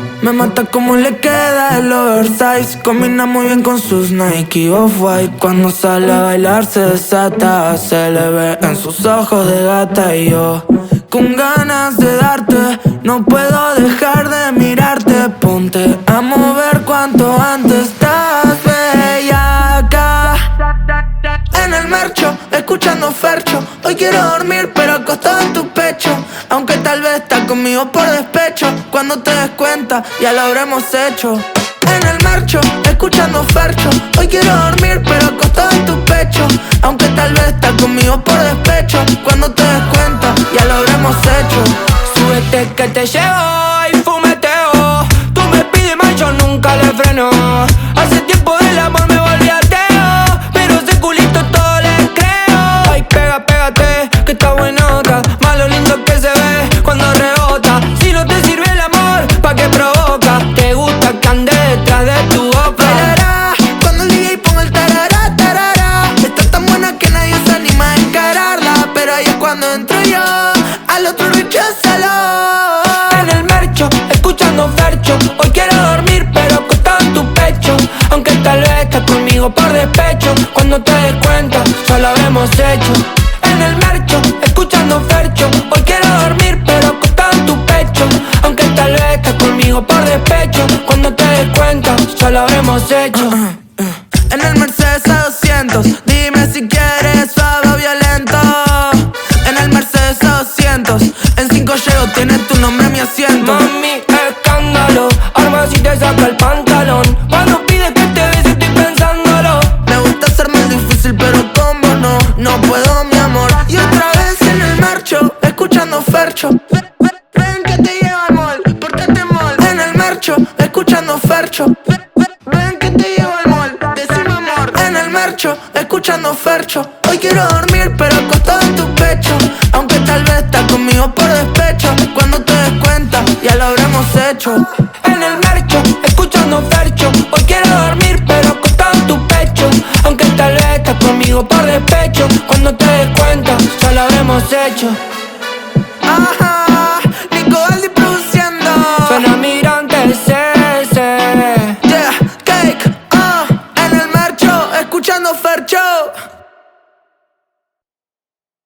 Me mata como le queda el oversize. Combina muy bien con sus Nike Off-White. Cuando sale a bailar se desata. Se le ve en sus ojos de gata. Y yo con ganas de darte, no puedo dejar de mirarte. Ponte a mover cuanto antes. Estás bellaca en el marcho, escuchando Fercho. Hoy quiero dormir pero acostado en tu pecho. Aunque tal vez estás conmigo por despecho. Cuando te des cuenta ya lo habremos hecho. En el marcho, escuchando Fercho. Hoy quiero dormir pero acostado en tu pecho. Aunque tal vez estás conmigo por despecho. Cuando te des cuenta ya lo habremos hecho. Súbete que te llevo y fumeteo. Tú me pides más, yo nunca le freno. Hace tiempo del amor me volví ateo, pero ese culito todo le creo. Ay, pégate, que está buenota. Más lo lindo que se ve cuando rebota. Si no te sirve el amor, ¿pa' qué provoca? Te gusta que ande detrás de tu boca. Tarará, cuando el DJ ponga el tarará, tarará. Está tan buena que nadie se anima a encararla. Pero ahí es cuando entro yo, al otro recházalo. En el marcho, escuchando Fercho. Hoy quiero dormir pero acostado en tu pecho. Aunque tal vez estás conmigo por despecho. Cuando te des cuenta, ya lo habremos hecho. En el marcho, escuchando Fercho. Hoy quiero dormir pero acostado en tu pecho. Aunque tal vez estás conmigo por despecho. Cuando te des cuenta, ya lo habremos hecho. En el Mercedes A200, dime si quieres suave o violento. En el Mercedes A200, en 5 llego, tiene tu nombre en mi asiento. Mami, escándalo, arma si te saca el pantalón. Cuando pides que te bese estoy pensándolo. Me gusta ser más difícil, pero como no, no puedo, mi amor. Y otra vez en el marcho, escuchando Fercho. Ven que te llevo al mall, pórtate mall. En el marcho, escuchando Fercho. Ven que te llevo al mall, decime amor. En el marcho, escuchando Fercho. Hoy quiero dormir, pero acostado en tu pecho. Aunque tal vez estás conmigo por despecho. Cuando te des cuenta, ya lo habremos hecho.